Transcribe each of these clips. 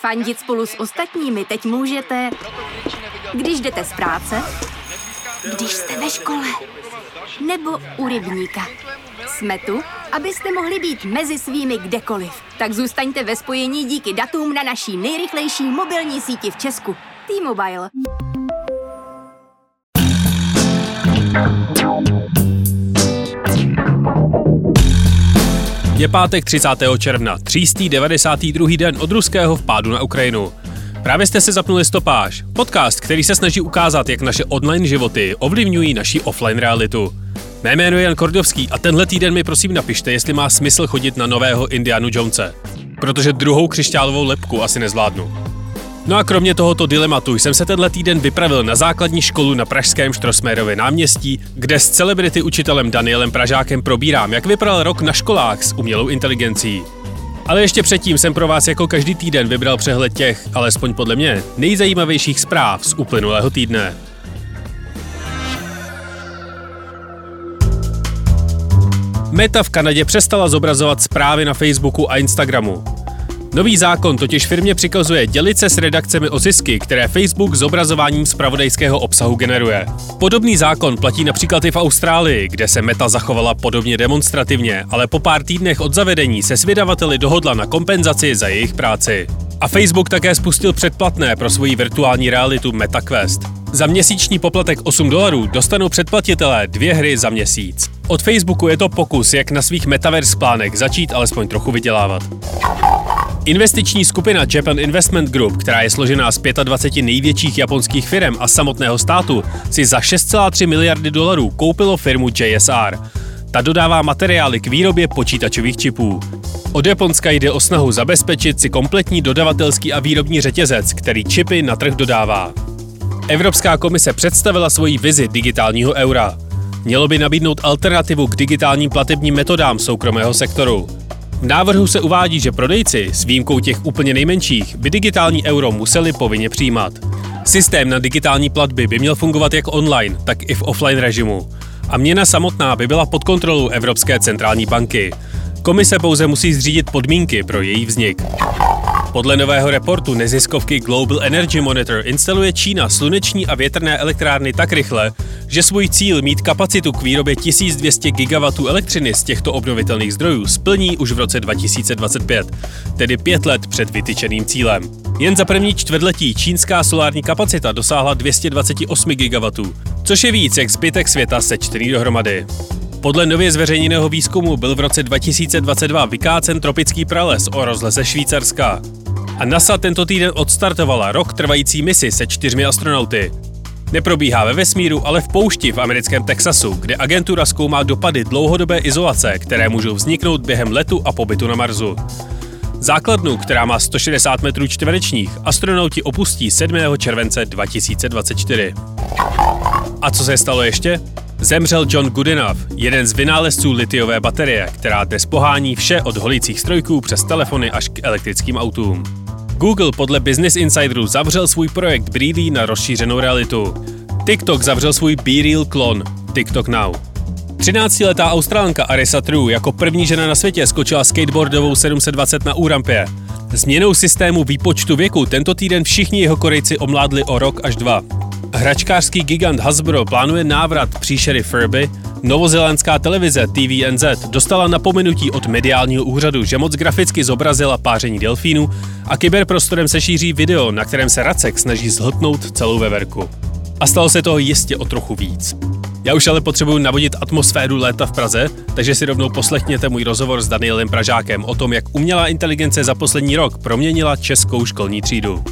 Fandit spolu s ostatními teď můžete, když jdete z práce, když jste ve škole, nebo u rybníka. Jsme tu, abyste mohli být mezi svými kdekoliv. Tak zůstaňte ve spojení díky datům na naší nejrychlejší mobilní síti v Česku. T-Mobile. Je pátek 30. června, 392. den od ruského vpádu na Ukrajinu. Právě jste si zapnuli Stopáž, podcast, který se snaží ukázat, jak naše online životy ovlivňují naši offline realitu. Mé jméno je Jan Kordovský a tenhle týden mi prosím napište, jestli má smysl chodit na nového Indianu Jonese, protože druhou křišťálovou lebku asi nezvládnu. No a kromě tohoto dilematu jsem se tenhle týden vypravil na základní školu na pražském Štrosmayerově náměstí, kde s celebrity učitelem Danielem Pražákem probírám, jak vypadal rok na školách s umělou inteligencí. Ale ještě předtím jsem pro vás jako každý týden vybral přehled těch, alespoň podle mě, nejzajímavějších zpráv z uplynulého týdne. Meta v Kanadě přestala zobrazovat zprávy na Facebooku a Instagramu. Nový zákon totiž firmě přikazuje dělit se s redakcemi o zisky, které Facebook zobrazováním zpravodajského obsahu generuje. Podobný zákon platí například i v Austrálii, kde se Meta zachovala podobně demonstrativně, ale po pár týdnech od zavedení se s vydavateli dohodla na kompenzaci za jejich práci. A Facebook také spustil předplatné pro svoji virtuální realitu MetaQuest. Za měsíční poplatek $8 dostanou předplatitelé 2 hry za měsíc. Od Facebooku je to pokus, jak na svých metaverse plánech začít alespoň trochu vydělávat. Investiční skupina Japan Investment Group, která je složená z 25 největších japonských firem a samotného státu, si za $6,3 miliardy koupilo firmu JSR. Ta dodává materiály k výrobě počítačových čipů. Od Japonska jde o snahu zabezpečit si kompletní dodavatelský a výrobní řetězec, který čipy na trh dodává. Evropská komise představila svoji vizi digitálního eura. Mělo by nabídnout alternativu k digitálním platebním metodám soukromého sektoru. V návrhu se uvádí, že prodejci, s výjimkou těch úplně nejmenších, by digitální euro museli povinně přijímat. Systém na digitální platby by měl fungovat jak online, tak i v offline režimu. A měna samotná by byla pod kontrolou Evropské centrální banky. Komise pouze musí zřídit podmínky pro její vznik. Podle nového reportu neziskovky Global Energy Monitor instaluje Čína sluneční a větrné elektrárny tak rychle, že svůj cíl mít kapacitu k výrobě 1200 gigawatů elektřiny z těchto obnovitelných zdrojů splní už v roce 2025, tedy 5 let před vytyčeným cílem. Jen za první čtvrtletí čínská solární kapacita dosáhla 228 gigawatů, což je víc jak zbytek světa sečtený dohromady. Podle nově zveřejněného výzkumu byl v roce 2022 vykácen tropický prales o rozleze Švýcarska. A NASA tento týden odstartovala rok trvající misi se 4 astronauty. Neprobíhá ve vesmíru, ale v poušti v americkém Texasu, kde agentura zkoumá dopady dlouhodobé izolace, které můžou vzniknout během letu a pobytu na Marsu. Základnu, která má 160 metrů čtverečních, astronauti opustí 7. července 2024. A co se stalo ještě? Zemřel John Goodenough, jeden z vynálezců lithiové baterie, která dnes pohání vše od holicích strojků přes telefony až k elektrickým autům. Google podle Business Insideru zavřel svůj projekt Breedly na rozšířenou realitu. TikTok zavřel svůj BeReal klon TikTok Now. 13letá Australanka Arisa True jako první žena na světě skočila skateboardovou 720 na U-rampě. Změnou systému výpočtu věku tento týden všichni jeho Korejci omládli o rok až 2. Hračkářský gigant Hasbro plánuje návrat příšery Furby, novozélandská televize TVNZ dostala napomenutí od mediálního úřadu, že moc graficky zobrazila páření delfínu a kyberprostorem se šíří video, na kterém se racek snaží zhltnout celou veverku. A stalo se toho jistě o trochu víc. Já už ale potřebuji navodit atmosféru léta v Praze, takže si rovnou poslechněte můj rozhovor s Danielem Pražákem o tom, jak umělá inteligence za poslední rok proměnila českou školní třídu.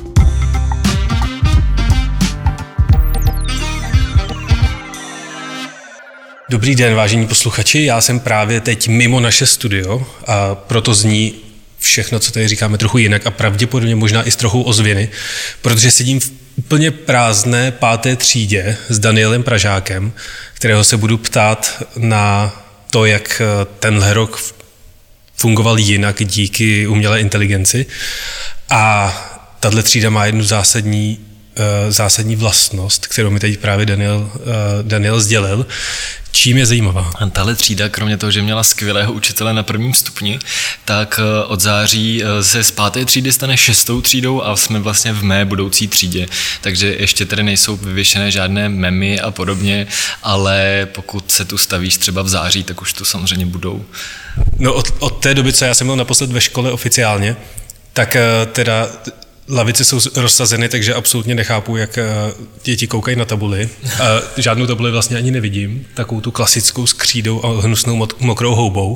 Dobrý den, vážení posluchači, já jsem právě teď mimo naše studio a proto zní všechno, co tady říkáme, trochu jinak a pravděpodobně možná i s trochou ozvěny, protože sedím v úplně prázdné 5. třídě s Danielem Pražákem, kterého se budu ptát na to, jak tenhle rok fungoval jinak díky umělé inteligenci. A tahle třída má jednu zásadní vlastnost, kterou mi teď právě Daniel sdělil. Čím je zajímavá? Tahle třída, kromě toho, že měla skvělého učitele na 1. stupni, tak od září se z 5. třídy stane 6. třídou a jsme vlastně v mé budoucí třídě. Takže ještě tady nejsou vyvěšené žádné memy a podobně, ale pokud se tu stavíš třeba v září, tak už tu samozřejmě budou. No od té doby, co já jsem byl naposled ve škole oficiálně, tak teda lavice jsou rozsazeny, takže absolutně nechápu, jak děti koukají na tabuli. Žádnou tabuli vlastně ani nevidím, takovou tu klasickou s křídou a hnusnou mokrou houbou.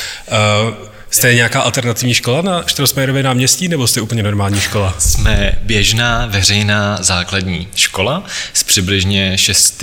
Jste nějaká alternativní škola na Štrosmajerově náměstí, nebo jste úplně normální škola? Jsme běžná veřejná základní škola s přibližně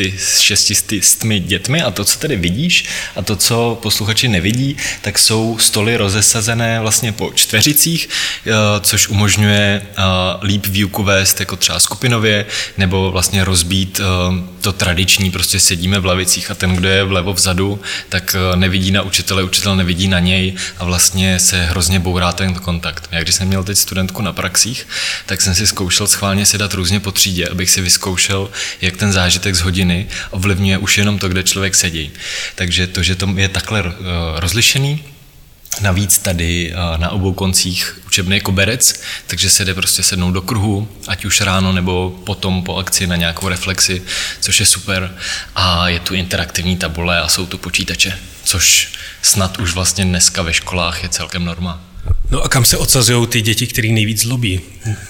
600 dětmi a to, co tady vidíš a to, co posluchači nevidí, tak jsou stoly rozesazené vlastně po čtveřicích, což umožňuje líp výuku vést jako třeba skupinově nebo vlastně rozbít to tradiční, prostě sedíme v lavicích a ten, kdo je vlevo vzadu, tak nevidí na učitele, učitel nevidí na něj a vlastně se hrozně bourá ten kontakt. Já když jsem měl teď studentku na praxích, tak jsem si zkoušel schválně sedat různě po třídě, abych si vyzkoušel, jak ten zážitek z hodiny ovlivňuje už jenom to, kde člověk sedí. Takže to, že to je takhle rozlišený, navíc tady na obou koncích učebný koberec, takže se jde prostě sednout do kruhu, ať už ráno nebo potom po akci na nějakou reflexi, což je super. A je tu interaktivní tabule a jsou tu počítače, což snad už vlastně dneska ve školách je celkem norma. No a kam se odsazují ty děti, který nejvíc zlobí?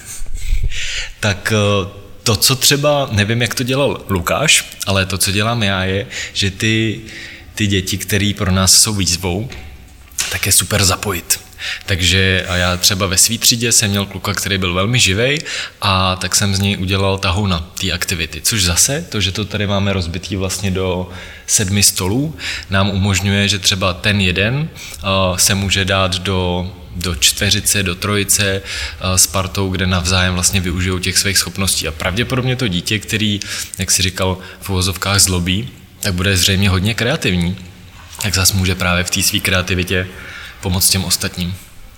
Tak to, co třeba, nevím, jak to dělal Lukáš, ale to, co dělám já, je, že ty děti, které pro nás jsou výzvou, tak je super zapojit. Takže a já třeba ve svý třídě jsem měl kluka, který byl velmi živej a tak jsem z něj udělal tahouna té aktivity, což zase, to, že to tady máme rozbitý vlastně do 7 stolů, nám umožňuje, že třeba ten jeden se může dát do čtveřice, do trojice s partou, kde navzájem vlastně využijou těch svých schopností a pravděpodobně to dítě, který, jak si říkal, v uvozovkách zlobí, tak bude zřejmě hodně kreativní, tak zase může právě v té své kreativitě pomoct těm ostatním.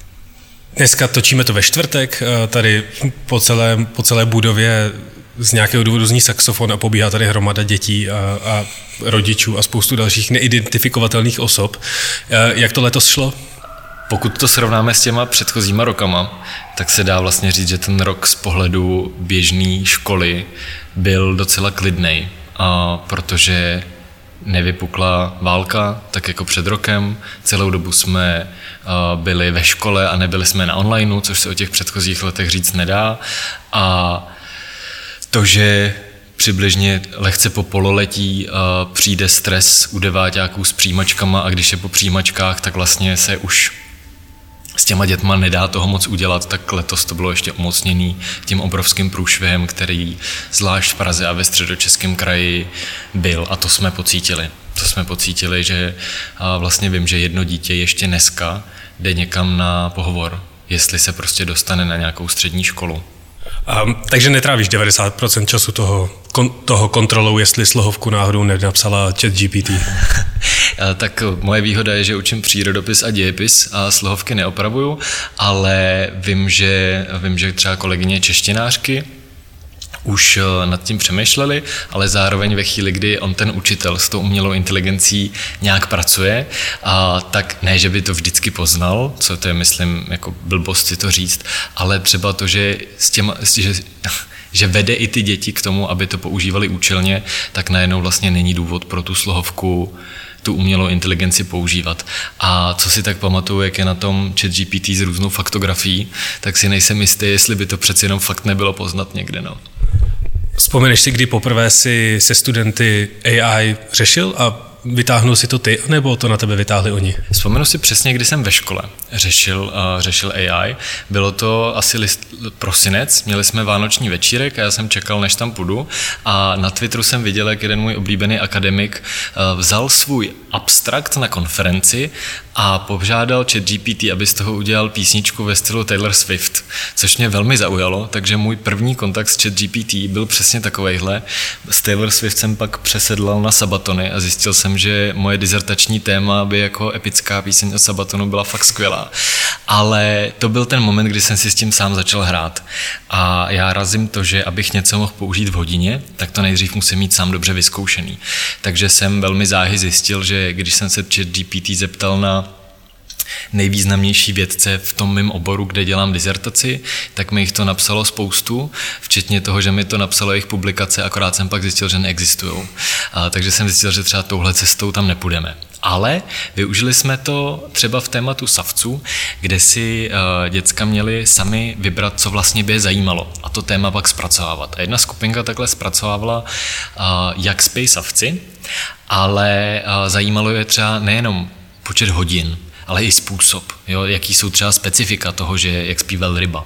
Dneska točíme to ve čtvrtek, tady po celé budově z nějakého důvodu zní saxofon a pobíhá tady hromada dětí a rodičů a spoustu dalších neidentifikovatelných osob. Jak to letos šlo? Pokud to srovnáme s těma předchozíma rokama, tak se dá vlastně říct, že ten rok z pohledu běžné školy byl docela klidnej, protože nevypukla válka, tak jako před rokem. Celou dobu jsme byli ve škole a nebyli jsme na onlineu, což se o těch předchozích letech říct nedá. A to, že přibližně lehce po pololetí přijde stres u deváťáků s přijímačkama a když je po přijímačkách, tak vlastně se už s těma dětma nedá toho moc udělat, tak letos to bylo ještě umocněný tím obrovským průšvihem, který zvlášť v Praze a ve Středočeském kraji byl a to jsme pocítili. To jsme pocítili, že vlastně vím, že jedno dítě ještě dneska jde někam na pohovor, jestli se prostě dostane na nějakou střední školu. Takže netrávíš 90% času toho kontrolou, jestli slohovku náhodou nenapsala ChatGPT. Tak moje výhoda je, že učím přírodopis a dějepis a slohovky neopravuju, ale vím, že třeba kolegyně češtinářky už nad tím přemýšleli, ale zároveň ve chvíli, kdy on ten učitel s tou umělou inteligencí nějak pracuje, tak ne, že by to vždycky poznal, co to je, myslím, jako blbost si to říct, ale třeba to, že vede i ty děti k tomu, aby to používali účelně, tak najednou vlastně není důvod pro tu slohovku tu umělou inteligenci používat. A co si tak pamatuju, jak je na tom ChatGPT s různou faktografií, tak si nejsem jistý, jestli by to přeci jenom fakt nebylo poznat někde. No. Vzpomeneš si, kdy poprvé si se studenty AI řešil a vytáhnul si to ty, nebo to na tebe vytáhli oni? Vzpomenu si přesně, kdy jsem ve škole řešil AI. Bylo to asi prosinec, měli jsme vánoční večírek a já jsem čekal, než tam půjdu a na Twitteru jsem viděl, jak jeden můj oblíbený akademik vzal svůj abstrakt na konferenci a požádal ChatGPT, aby z toho udělal písničku ve stylu Taylor Swift, což mě velmi zaujalo, takže můj první kontakt s ChatGPT byl přesně takovejhle. S Taylor Swift jsem pak přesedlal na Sabatony a zjistil jsem, že moje dizertační téma by jako epická píseň od Sabatonu byla fakt skvělá. Ale to byl ten moment, kdy jsem si s tím sám začal hrát. A já razím to, že abych něco mohl použít v hodině, tak to nejdřív musím mít sám dobře vyzkoušený. Takže jsem velmi záhy zjistil, že když jsem se ChatGPT zeptal na nejvýznamnější vědce v tom mém oboru, kde dělám dizertaci, tak mi jich to napsalo spoustu, včetně toho, že mi to napsalo jejich publikace, akorát jsem pak zjistil, že neexistujou. Takže jsem zjistil, že třeba touhle cestou tam nepůjdeme. Ale využili jsme to třeba v tématu savců, kde si děcka měli sami vybrat, co vlastně by je zajímalo a to téma pak zpracovávat. A jedna skupinka takhle zpracovávala, jak spí savci, ale zajímalo je třeba nejenom počet hodin, ale i způsob, jo, jaký jsou třeba specifika toho, že jak spí velryba.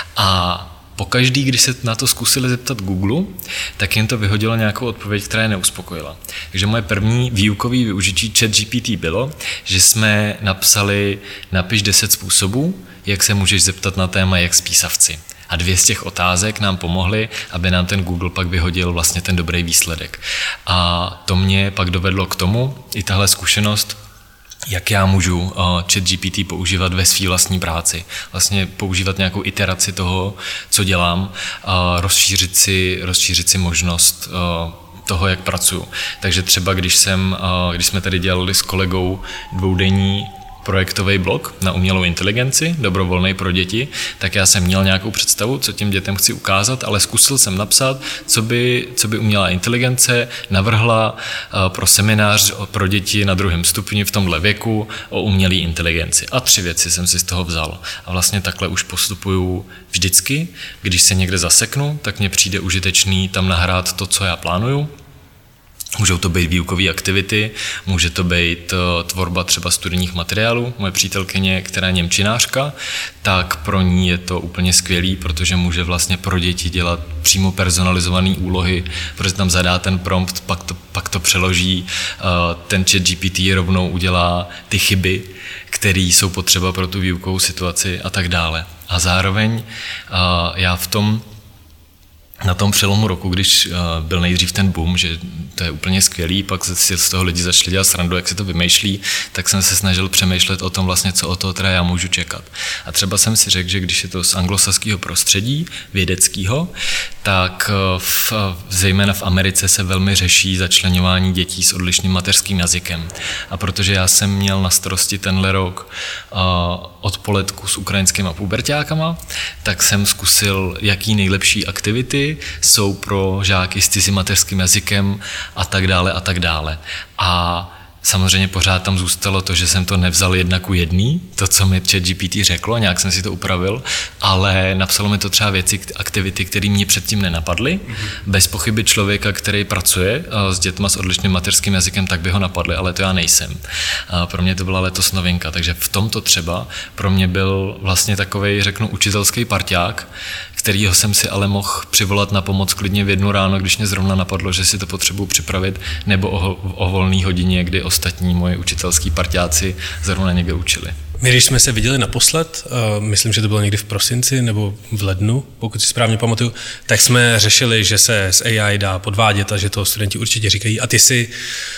A pokaždý, když se na to zkusili zeptat Google, tak jim to vyhodilo nějakou odpověď, která je neuspokojila. Takže moje první výukový využití ChatGPT bylo, že jsme napsali napiš 10 způsobů, jak se můžeš zeptat na téma, jak spí savci. A 2 z těch otázek nám pomohly, aby nám ten Google pak vyhodil vlastně ten dobrý výsledek. A to mě pak dovedlo k tomu, i tahle zkušenost, jak já můžu ChatGPT používat ve své vlastní práci. Vlastně používat nějakou iteraci toho, co dělám, rozšířit si možnost toho, jak pracuju. Takže třeba, když jsme tady dělali s kolegou 2denní projektový blog na umělou inteligenci, dobrovolný pro děti, tak já jsem měl nějakou představu, co těm dětem chci ukázat, ale zkusil jsem napsat, co by umělá inteligence navrhla pro seminář pro děti na 2. stupni v tomhle věku o umělé inteligenci. A 3 věci jsem si z toho vzal. A vlastně takhle už postupuju vždycky. Když se někde zaseknu, tak mně přijde užitečný tam nahrát to, co já plánuju. Můžou to být výukové aktivity, může to být tvorba třeba studijních materiálů. Moje přítelkyně, která je němčinářka, tak pro ní je to úplně skvělý, protože může vlastně pro děti dělat přímo personalizované úlohy, protože tam zadá ten prompt, pak to přeloží, ten ChatGPT rovnou udělá ty chyby, které jsou potřeba pro tu výukovou situaci a tak dále. A zároveň já na tom přelomu roku, když byl nejdřív ten boom, že to je úplně skvělý, pak si z toho lidi začali dělat srandu, jak si to vymýšlí, tak jsem se snažil přemýšlet o tom vlastně, co od toho teda já můžu čekat. A třeba jsem si řekl, že když je to z anglosaského prostředí, vědeckého, tak zejména v Americe se velmi řeší začleňování dětí s odlišným mateřským jazykem. A protože já jsem měl na starosti tenhle rok odpoledku s ukrajinskýma puberťákama, tak jsem zkusil, jaký nejlepší aktivity jsou pro žáky s cizím mateřským jazykem a tak dále a tak dále. A samozřejmě pořád tam zůstalo to, že jsem to nevzal 1:1, to, co mi ChatGPT řeklo, nějak jsem si to upravil, ale napsalo mi to třeba věci, aktivity, které mě předtím nenapadly. Bez pochyby člověka, který pracuje s dětma s odlišným mateřským jazykem, tak by ho napadly, ale to já nejsem. Pro mě to byla letos novinka, takže v tomto třeba pro mě byl vlastně takovej, řeknu, učitelský parťák, kterýho jsem si ale mohl přivolat na pomoc klidně v 1 ráno, když mě zrovna napadlo, že si to potřebuji připravit, nebo o volné hodině, kdy ostatní moje učitelský parťáci zrovna někde učili. My, když jsme se viděli naposled, myslím, že to bylo někdy v prosinci nebo v lednu, pokud si správně pamatuju, tak jsme řešili, že se s AI dá podvádět a že to studenti určitě říkají. A ty si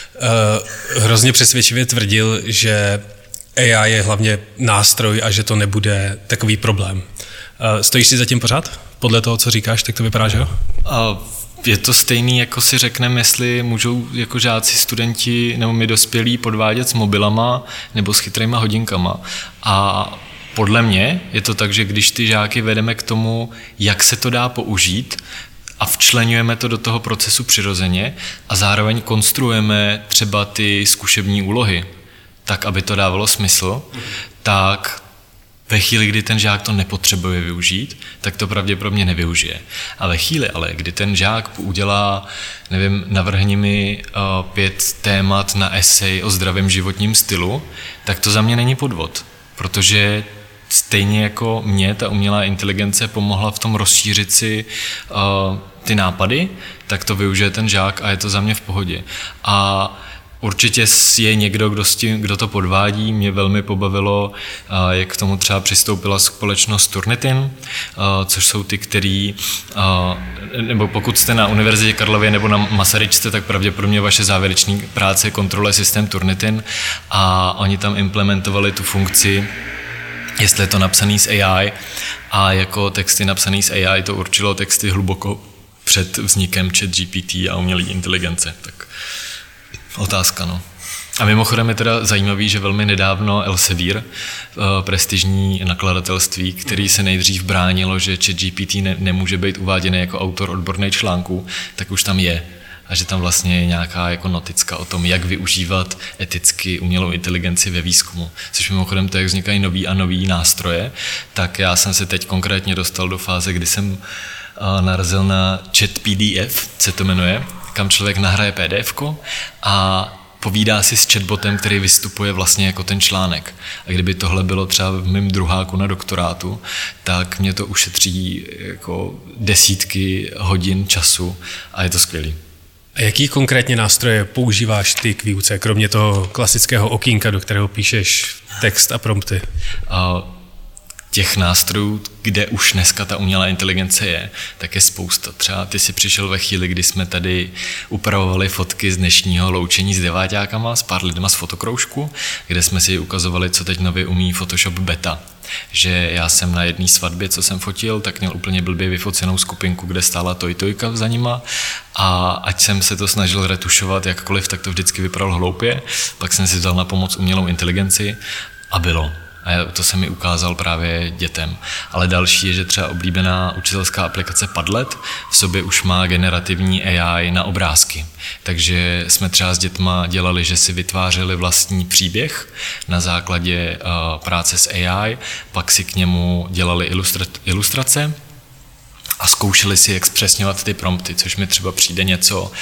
hrozně přesvědčivě tvrdil, že AI je hlavně nástroj a že to nebude takový problém. Stojíš si za tím pořád? Podle toho, co říkáš, tak to vypadá, že jo? Je to stejný, jako si řekneme, jestli můžou jako žáci, studenti nebo my dospělí podvádět s mobilama nebo s chytrýma hodinkama. A podle mě je to tak, že když ty žáky vedeme k tomu, jak se to dá použít a včleňujeme to do toho procesu přirozeně a zároveň konstruujeme třeba ty zkušební úlohy, tak, aby to dávalo smysl, tak ve chvíli, kdy ten žák to nepotřebuje využít, tak to pravděpodobně nevyužije. A ve chvíli ale, kdy ten žák udělá, navrhni mi 5 témat na esej o zdravém životním stylu, tak to za mě není podvod, protože stejně jako mě ta umělá inteligence pomohla v tom rozšířit si ty nápady, tak to využije ten žák a je to za mě v pohodě. A Určitě je někdo, kdo to podvádí. Mě velmi pobavilo, jak k tomu třeba přistoupila společnost Turnitin, což jsou ty, který, nebo pokud jste na Univerzitě Karlově nebo na Masaryčce, tak pravděpodobně vaše závěrečné práce kontroluje systém Turnitin a oni tam implementovali tu funkci, jestli je to napsaný s AI, a jako texty napsaný s AI to určilo texty hluboko před vznikem ChatGPT a umělé inteligence. Tak otázka, no. A mimochodem je teda zajímavý, že velmi nedávno Elsevier, prestižní nakladatelství, který se nejdřív bránilo, že ChatGPT nemůže být uváděný jako autor odborných článků, tak už tam je. A že tam vlastně je nějaká jako noticka o tom, jak využívat eticky umělou inteligenci ve výzkumu. Což mimochodem to, jak vznikají nový a nový nástroje, tak já jsem se teď konkrétně dostal do fáze, kdy jsem narazil na ChatPDF, se to jmenuje, kam člověk nahraje PDF-ko a povídá si s chatbotem, který vystupuje vlastně jako ten článek. A kdyby tohle bylo třeba v mém druháku na doktorátu, tak mě to ušetří jako desítky hodin času a je to skvělý. A jaký konkrétně nástroje používáš ty k výuce, kromě toho klasického okýnka, do kterého píšeš text a prompty? Těch nástrojů, kde už dneska ta umělá inteligence je, tak je spousta. Třeba ty si přišel ve chvíli, kdy jsme tady upravovali fotky z dnešního loučení s deváťákama, s pár lidma z fotokroužku, kde jsme si ukazovali, co teď nově umí Photoshop beta. Že já jsem na jedné svatbě, co jsem fotil, tak měl úplně blbě vyfocenou skupinku, kde stála tojtojka za nima, a ať jsem se to snažil retušovat jakkoliv, tak to vždycky vypadalo hloupě. Pak jsem si vzal na pomoc umělou inteligenci a bylo. A to se mi ukázal právě dětem. Ale další je, že třeba oblíbená učitelská aplikace Padlet v sobě už má generativní AI na obrázky. Takže jsme třeba s dětma dělali, že si vytvářeli vlastní příběh na základě práce s AI, pak si k němu dělali ilustrace a zkoušeli si expresňovat ty prompty, což mi třeba přijde něco,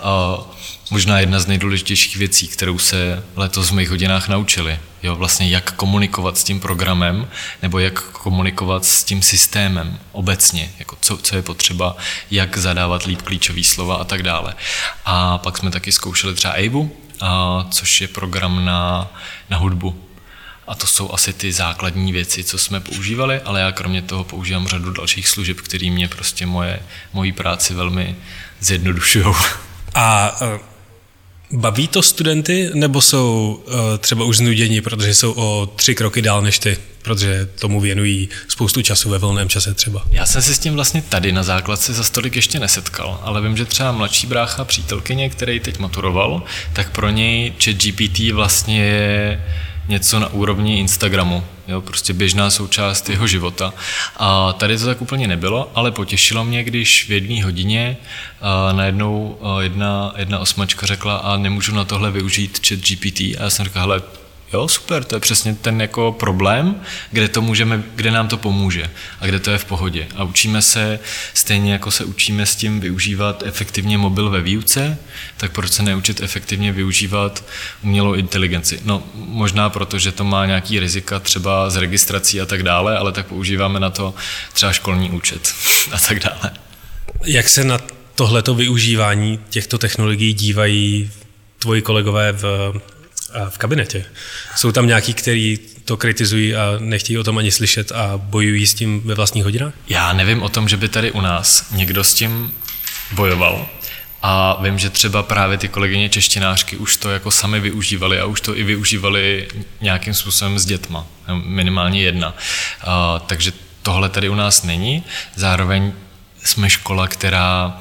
možná jedna z nejdůležitějších věcí, kterou se letos v mých hodinách naučili. Jo, vlastně jak komunikovat s tím programem, nebo jak komunikovat s tím systémem obecně, jako co je potřeba, jak zadávat líp klíčový slova a tak dále. A pak jsme taky zkoušeli třeba Avu, což je program na hudbu. A to jsou asi ty základní věci, co jsme používali, ale já kromě toho používám řadu dalších služeb, které mě prostě moji práci velmi zjednodušujou. A baví to studenty, nebo jsou třeba už znuděni, protože jsou o 3 kroky dál než ty, protože tomu věnují spoustu času ve volném čase třeba? Já jsem se s tím vlastně tady na základce za stolik ještě nesetkal, ale vím, že třeba mladší brácha přítelkyně, který teď maturoval, tak pro něj ChatGPT vlastně je něco na úrovni Instagramu, jo, prostě běžná součást jeho života. A tady to tak úplně nebylo, ale potěšilo mě, když v 1 hodině najednou jedna osmačka řekla, a nemůžu na tohle využít ChatGPT. A já jsem říkal, hele, jo, super, to je přesně ten jako problém, kde nám to pomůže a kde to je v pohodě. A učíme se, stejně jako se učíme s tím využívat efektivně mobil ve výuce, tak proč se neučit efektivně využívat umělou inteligenci? No, možná proto, že to má nějaký rizika třeba z registrací a tak dále, ale tak používáme na to třeba školní účet a tak dále. Jak se na tohleto využívání těchto technologií dívají tvoji kolegové v kabinetě? Jsou tam nějaký, kteří to kritizují a nechtějí o tom ani slyšet a bojují s tím ve vlastních hodinách? Já nevím o tom, že by tady u nás někdo s tím bojoval. A vím, že třeba právě ty kolegyně češtinářky už to jako sami využívali a už to i využívali nějakým způsobem s dětma. Minimálně jedna. Takže tohle tady u nás není. Zároveň jsme škola, která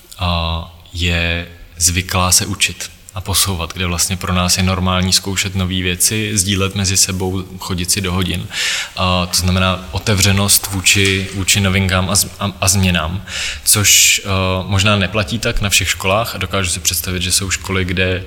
je zvyklá se učit a posouvat, kde vlastně pro nás je normální zkoušet nové věci, sdílet mezi sebou, chodit si do hodin. To znamená otevřenost vůči novinkám a změnám, což možná neplatí tak na všech školách a dokážu si představit, že jsou školy, kde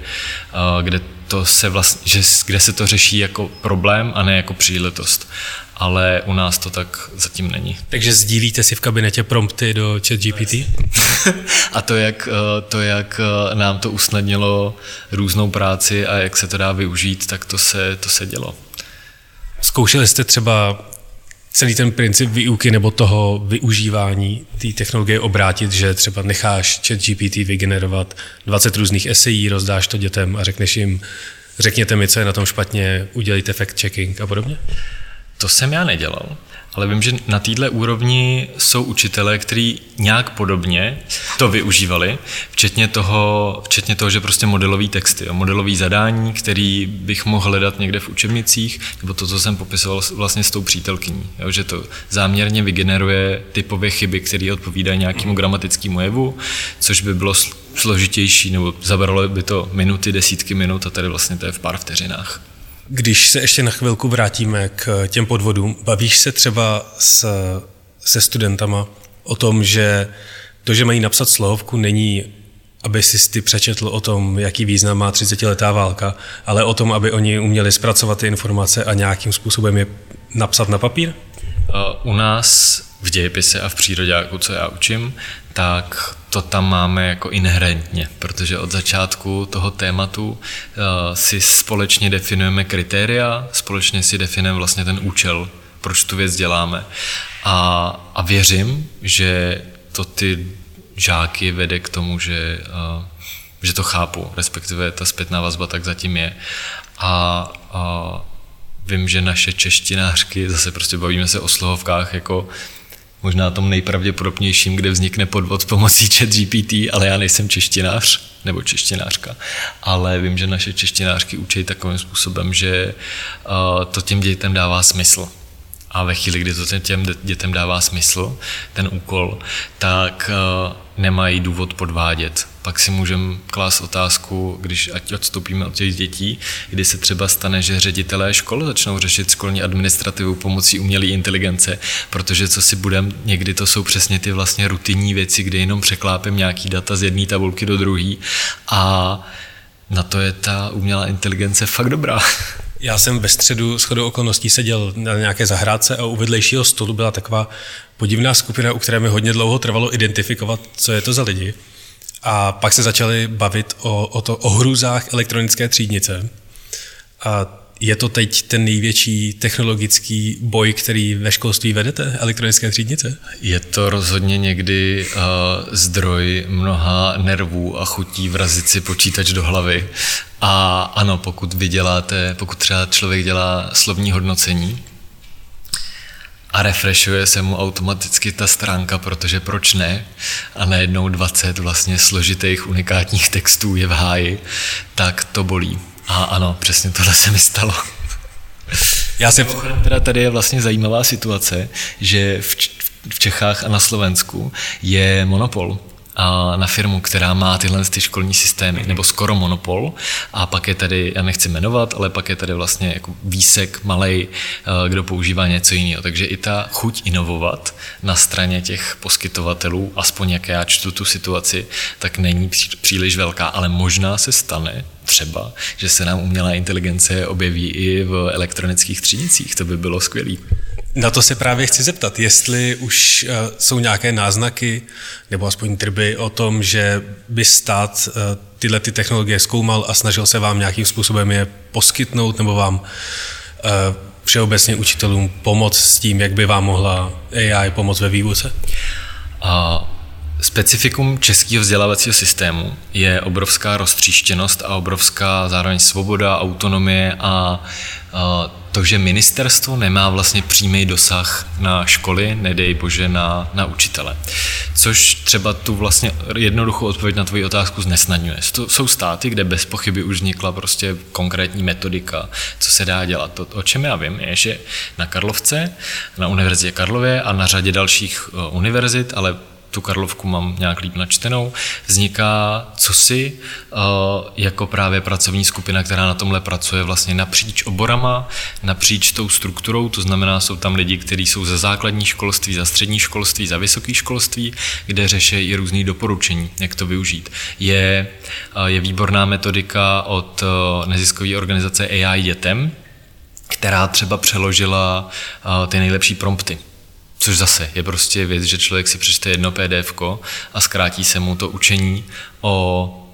se to řeší jako problém a ne jako příležitost. Ale u nás to tak zatím není. Takže sdílíte si v kabinetě prompty do ChatGPT? A to, jak nám to usnadnilo různou práci a jak se to dá využít, tak to se dělo. Zkoušeli jste třeba celý ten princip výuky nebo toho využívání té technologie obrátit, že třeba necháš ChatGPT vygenerovat 20 různých esejí, rozdáš to dětem a řekneš jim, řekněte mi, co je na tom špatně, udělejte fact-checking a podobně? To jsem já nedělal, ale vím, že na této úrovni jsou učitelé, kteří nějak podobně to využívali, včetně toho, že prostě modelový texty, modelový zadání, který bych mohl hledat někde v učebnicích, nebo to, co jsem popisoval vlastně s tou přítelkyní, jo, že to záměrně vygeneruje typové chyby, které odpovídají nějakému gramatickému jevu, což by bylo složitější, nebo zabralo by to minuty, desítky minut a tady vlastně to je v pár vteřinách. Když se ještě na chvilku vrátíme k těm podvodům, bavíš se třeba se studentama o tom, že to, že mají napsat slohovku, není, aby si ty přečetl o tom, jaký význam má 30letá válka, ale o tom, aby oni uměli zpracovat ty informace a nějakým způsobem je napsat na papír? U nás v dějepise a v příroďáku, co já učím, tak to tam máme jako inherentně, protože od začátku toho tématu si společně definujeme kritéria, společně si definujeme vlastně ten účel, proč tu věc děláme. A věřím, že to ty žáky vede k tomu, že to chápu, respektive ta zpětná vazba tak zatím je. A vím, že naše češtinářky, zase prostě bavíme se o slohovkách jako možná tom nejpravděpodobnějším, kde vznikne podvod pomocí ChatGPT, ale já nejsem češtinář nebo češtinářka, ale vím, že naše češtinářky učí takovým způsobem, že to těm dětem dává smysl. A ve chvíli, kdy to těm dětem dává smysl, ten úkol, tak nemají důvod podvádět. Pak si můžeme klást otázku, když ať odstoupíme od těch dětí, kdy se třeba stane, že ředitelé škol začnou řešit školní administrativu pomocí umělé inteligence, protože co si budeme, někdy to jsou přesně ty vlastně rutinní věci, kdy jenom překlápím nějaký data z jedné tabulky do druhé a na to je ta umělá inteligence fakt dobrá. Já jsem ve středu shodou okolností seděl na nějaké zahrádce a u vedlejšího stolu byla taková podivná skupina, u které mi hodně dlouho trvalo identifikovat, co je to za lidi. A pak se začali bavit o hrůzách elektronické třídnice. A je to teď ten největší technologický boj, který ve školství vedete, elektronické třídnice? Je to rozhodně někdy zdroj mnoha nervů a chutí vrazit si počítač do hlavy. A ano, pokud třeba člověk dělá slovní hodnocení a refreshuje se mu automaticky ta stránka, protože proč ne, a najednou 20 vlastně složitých unikátních textů je v háji, tak to bolí. A ano, přesně tohle se mi stalo. Tady je vlastně zajímavá situace, že v Čechách a na Slovensku je monopol na firmu, která má tyhle ty školní systémy, nebo skoro monopol, a pak je tady, já nechci jmenovat, ale pak je tady vlastně jako výsek malej, kdo používá něco jiného. Takže i ta chuť inovovat na straně těch poskytovatelů, aspoň jak já čtu tu situaci, tak není příliš velká, ale možná se stane třeba, že se nám umělá inteligence objeví i v elektronických třídnicích. To by bylo skvělý. Na to se právě chci zeptat, jestli už jsou nějaké náznaky nebo aspoň tryby o tom, že by stát tyhle ty technologie zkoumal a snažil se vám nějakým způsobem je poskytnout nebo vám všeobecně učitelům pomoct s tím, jak by vám mohla AI pomoct ve výuce? Specifikum českého vzdělávacího systému je obrovská roztříštěnost a obrovská zároveň svoboda, autonomie a to, že ministerstvo nemá vlastně přímý dosah na školy, nedej bože na učitele. Což třeba tu vlastně jednoduchou odpověď na tvoji otázku znesnadňuje. Jsou státy, kde bez pochyby už vznikla prostě konkrétní metodika, co se dá dělat. To, o čem já vím, je, že na Karlovce, na Univerzitě Karlově a na řadě dalších univerzit, ale tu Karlovku mám nějak líp načtenou, vzniká cosi jako právě pracovní skupina, která na tomhle pracuje vlastně napříč oborama, napříč tou strukturou, to znamená, jsou tam lidi, kteří jsou ze základní školství, za střední školství, za vysoké školství, kde řeší i různý doporučení, jak to využít. Je výborná metodika od neziskové organizace AI dětem, která třeba přeložila ty nejlepší prompty. Což zase je prostě věc, že člověk si přečte jedno PDFko a zkrátí se mu to učení o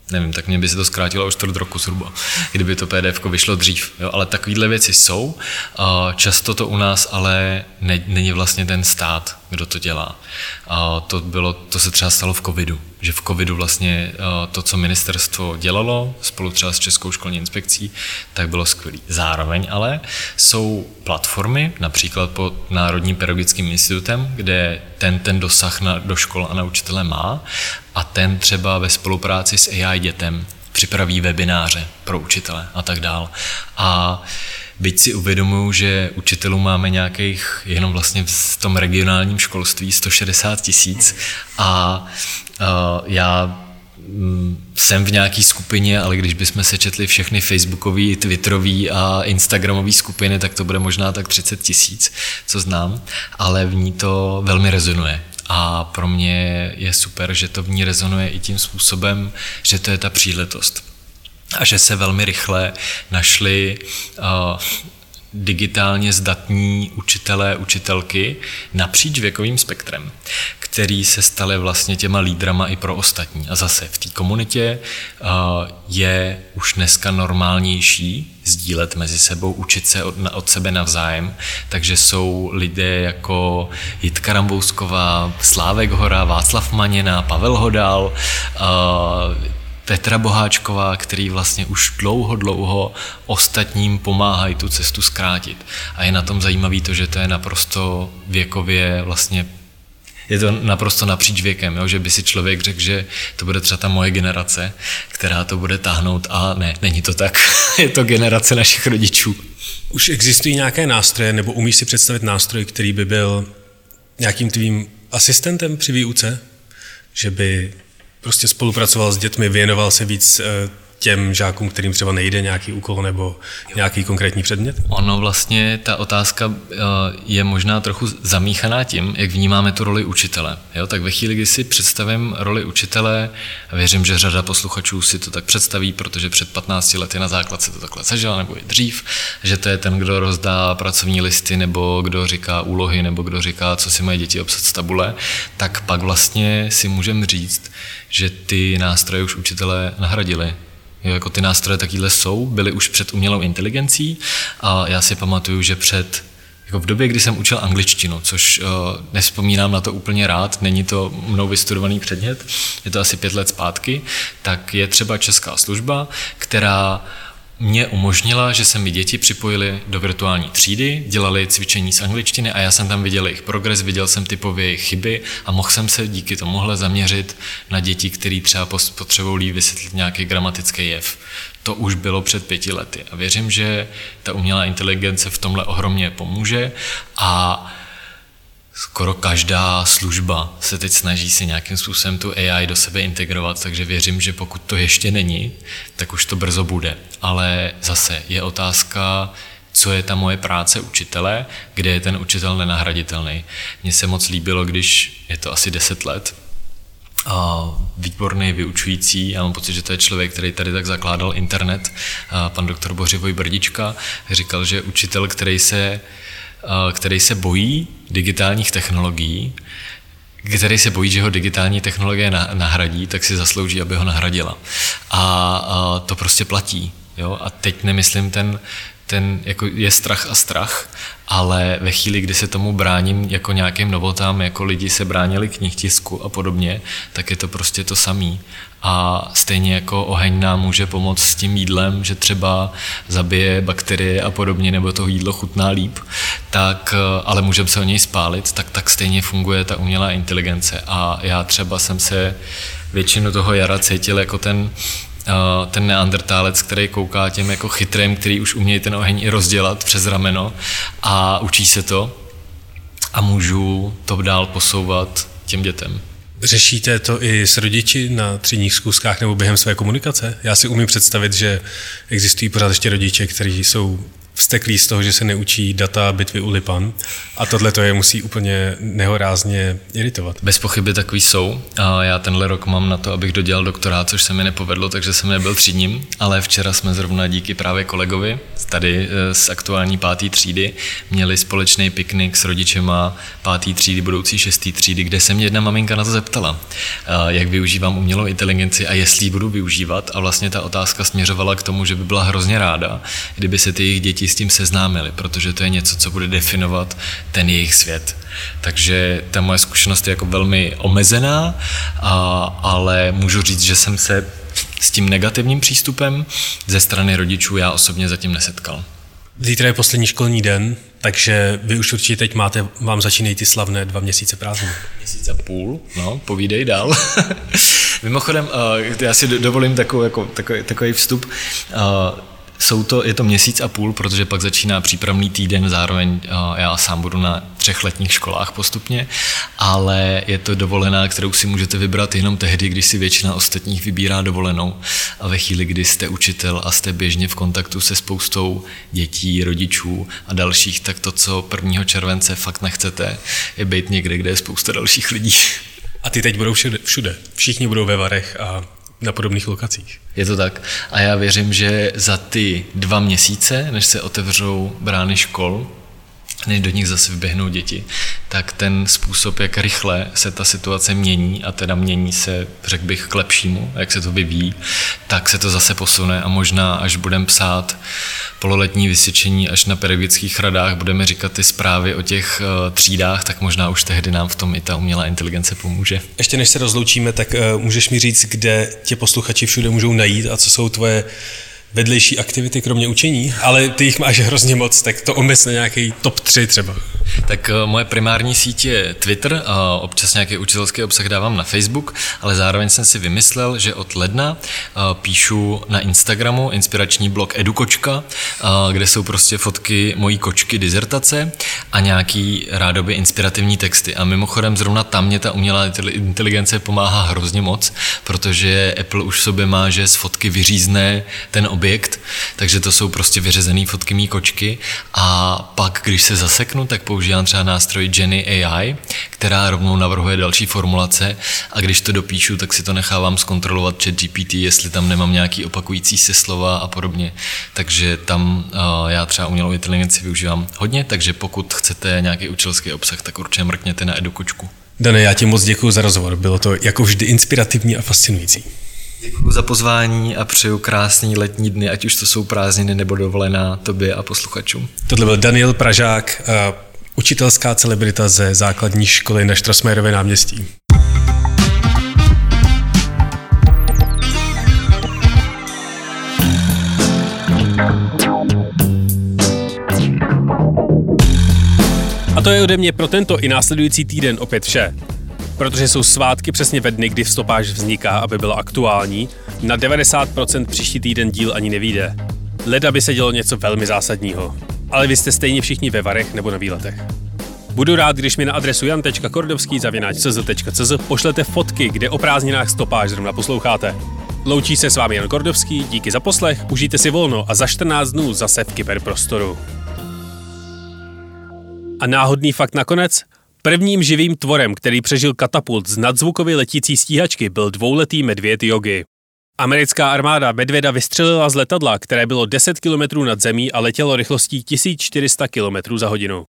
Nevím, tak mě by se to zkrátilo o 4 roku zhruba, kdyby to PDF vyšlo dřív. Jo? Ale takovýhle věci jsou. Často to u nás ale není vlastně ten stát, kdo to dělá. To se třeba stalo v covidu, že v covidu vlastně to, co ministerstvo dělalo, spolu třeba s Českou školní inspekcí, tak bylo skvělé. Zároveň ale jsou platformy, například pod Národním pedagogickým institutem, kde ten dosah do škol a na učitele má a ten třeba ve spolupráci s AI dětem připraví webináře pro učitele a tak dál. A byť si uvědomuji, že učitelů máme nějakých jenom vlastně v tom regionálním školství 160 000 a já jsem v nějaký skupině, ale když bychom sečetli všechny facebookové, twitterové a instagramové skupiny, tak to bude možná tak 30 000, co znám, ale v ní to velmi rezonuje. A pro mě je super, že to v ní rezonuje i tím způsobem, že to je ta příležitost. A že se velmi rychle našli digitálně zdatní učitelé, učitelky napříč věkovým spektrem, který se stali vlastně těma lídrama i pro ostatní. A zase v té komunitě je už dneska normálnější sdílet mezi sebou, učit se od sebe navzájem, takže jsou lidé jako Jitka Rambousková, Slávek Hora, Václav Maněna, Pavel Hodal, Petra Boháčková, který vlastně už dlouho ostatním pomáhají tu cestu zkrátit. A je na tom zajímavý to, že to je naprosto věkově vlastně, je to naprosto napříč věkem, jo? Že by si člověk řekl, že to bude třeba ta moje generace, která to bude táhnout a ne, není to tak. Je to generace našich rodičů. Už existují nějaké nástroje, nebo umíš si představit nástroj, který by byl nějakým tvým asistentem při výuce? Že by prostě spolupracoval s dětmi, věnoval se víc těm žákům, kterým třeba nejde nějaký úkol nebo nějaký konkrétní předmět? Ono vlastně, ta otázka je možná trochu zamíchaná tím, jak vnímáme tu roli učitele. Jo? Tak ve chvíli, kdy si představím roli učitele, a věřím, že řada posluchačů si to tak představí, protože před 15 lety na základce to takhle zažila, nebo i dřív, že to je ten, kdo rozdá pracovní listy, nebo kdo říká úlohy, nebo kdo říká, co si mají děti obsat z tabule, tak pak vlastně si můžeme říct, že ty nástroje už učitelé nahradili. Jo, jako ty nástroje takové jsou, byly už před umělou inteligencí a já si pamatuju, že jako v době, kdy jsem učil angličtinu, což nevzpomínám na to úplně rád, není to mnou vystudovaný předmět, je to asi 5 let zpátky, tak je třeba česká služba, která mě umožnila, že se mi děti připojily do virtuální třídy, dělali cvičení z angličtiny a já jsem tam viděl jejich progres, viděl jsem typově jejich chyby a mohl jsem se díky tomuhle zaměřit na děti, které třeba potřebují vysvětlit nějaký gramatický jev. To už bylo před 5 lety a věřím, že ta umělá inteligence v tomhle ohromně pomůže a skoro každá služba se teď snaží si nějakým způsobem tu AI do sebe integrovat, takže věřím, že pokud to ještě není, tak už to brzo bude. Ale zase je otázka, co je ta moje práce učitele, kde je ten učitel nenahraditelný. Mně se moc líbilo, když je to asi 10 let, a výborný vyučující, já mám pocit, že to je člověk, který tady tak zakládal internet, pan doktor Bořivoj Brdička, říkal, že učitel, který se bojí digitálních technologií, který se bojí, že ho digitální technologie nahradí, tak si zaslouží, aby ho nahradila. A to prostě platí. Jo? A teď nemyslím ten jako je strach a strach, ale ve chvíli, kdy se tomu bráním jako nějakým novotám, jako lidi se bránili knihtisku a podobně, tak je to prostě to samý. A stejně jako oheň nám může pomoct s tím jídlem, že třeba zabije bakterie a podobně, nebo to jídlo chutná líp, tak, ale můžeme se o něj spálit, tak stejně funguje ta umělá inteligence. A já třeba jsem se většinu toho jara cítil jako ten neandertálec, který kouká těm jako chytrým, který už umějí ten oheň i rozdělat přes rameno a učí se to a můžu to dál posouvat těm dětem. Řešíte to i s rodiči na třídních schůzkách nebo během své komunikace? Já si umím představit, že existují pořád ještě rodiče, kteří jsou vzteklí z toho, že se neučí data bitvy u Lipan a tohle to je musí úplně nehorázně iritovat. Bez pochyby takový jsou. A já tenhle rok mám na to, abych dodělal doktorát, což se mi nepovedlo, takže jsem nebyl třídním, ale včera jsme zrovna díky právě kolegovi tady z aktuální 5. třídy měli společný piknik s rodičema 5. třídy, budoucí 6. třídy, kde se mě jedna maminka na to zeptala, jak využívám umělou inteligenci a jestli ji budu využívat, a vlastně ta otázka směřovala k tomu, že by byla hrozně ráda, kdyby se ty jejich děti s tím seznámili, protože to je něco, co bude definovat ten jejich svět. Takže ta moje zkušenost je jako velmi omezená, ale můžu říct, že jsem se s tím negativním přístupem ze strany rodičů já osobně zatím nesetkal. Zítra je poslední školní den, takže vy už určitě teď vám začínají ty slavné 2 měsíce prázdnin. Měsíc a půl, no, povídej dál. Mimochodem, já si dovolím takový vstup. Je to měsíc a půl, protože pak začíná přípravný týden, zároveň já sám budu na 3 letních školách postupně, ale je to dovolená, kterou si můžete vybrat jenom tehdy, když si většina ostatních vybírá dovolenou. A ve chvíli, kdy jste učitel a jste běžně v kontaktu se spoustou dětí, rodičů a dalších, tak to, co 1. července fakt nechcete, je být někde, kde je spousta dalších lidí. A ty teď budou všude. Všichni budou ve Varech a na podobných lokacích. Je to tak. A já věřím, že za ty 2 měsíce, než se otevřou brány škol, než do nich zase vyběhnou děti, tak ten způsob, jak rychle se ta situace mění, a teda mění se, řekl bych, k lepšímu, jak se to vyvíjí, tak se to zase posune a možná, až budeme psát pololetní vysvědčení, až na pedagogických radách budeme říkat ty zprávy o těch třídách, tak možná už tehdy nám v tom i ta umělá inteligence pomůže. Ještě než se rozloučíme, tak můžeš mi říct, kde tě posluchači všude můžou najít a co jsou tvoje vedlejší aktivity kromě učení, ale ty jich máš hrozně moc, tak to omyslně nějaký top 3 třeba. Tak moje primární síť je Twitter, a občas nějaký učitelský obsah dávám na Facebook, ale zároveň jsem si vymyslel, že od ledna píšu na Instagramu inspirační blog Edukočka, kde jsou prostě fotky mojí kočky dizertace a nějaký rádoby inspirativní texty. A mimochodem zrovna tam mě ta umělá inteligence pomáhá hrozně moc, protože Apple už v sobě má, že z fotky vyřízne ten objekt, takže to jsou prostě vyřezené fotky mý kočky a pak, když se zaseknu, tak používám třeba nástroj Jenny AI, která rovnou navrhuje další formulace a když to dopíšu, tak si to nechávám zkontrolovat ChatGPT, jestli tam nemám nějaký opakující se slova a podobně. Takže tam já třeba umělou inteligenci využívám hodně, takže pokud chcete nějaký učitelský obsah, tak určitě mrkněte na Edukočku. Dane, já ti moc děkuji za rozhovor, bylo to jako vždy inspirativní a fascinující. Děkuji za pozvání a přeju krásný letní dny, ať už to jsou prázdniny nebo dovolená tobě a posluchačům. Tohle byl Daniel Pražák, učitelská celebrita ze základní školy na Štrosmajerově náměstí. A to je ode mě pro tento i následující týden opět vše. Protože jsou svátky přesně ve dny, kdy Vstopáž vzniká, aby byla aktuální, na 90% příští týden díl ani nevyjde. Leda by se dělo něco velmi zásadního. Ale vy jste stejně všichni ve Varech nebo na výletech. Budu rád, když mi na adresu jan.kordovský@cz.cz pošlete fotky, kde o prázdninách Stopáž zrovna posloucháte. Loučí se s vámi Jan Kordovský, díky za poslech, užijte si volno a za 14 dnů zase v kyberprostoru. A náhodný fakt nakonec? Prvním živým tvorem, který přežil katapult z nadzvukově letící stíhačky, byl 2letý medvěd Yogi. Americká armáda medvěda vystřelila z letadla, které bylo 10 km nad zemí a letělo rychlostí 1400 km za hodinu.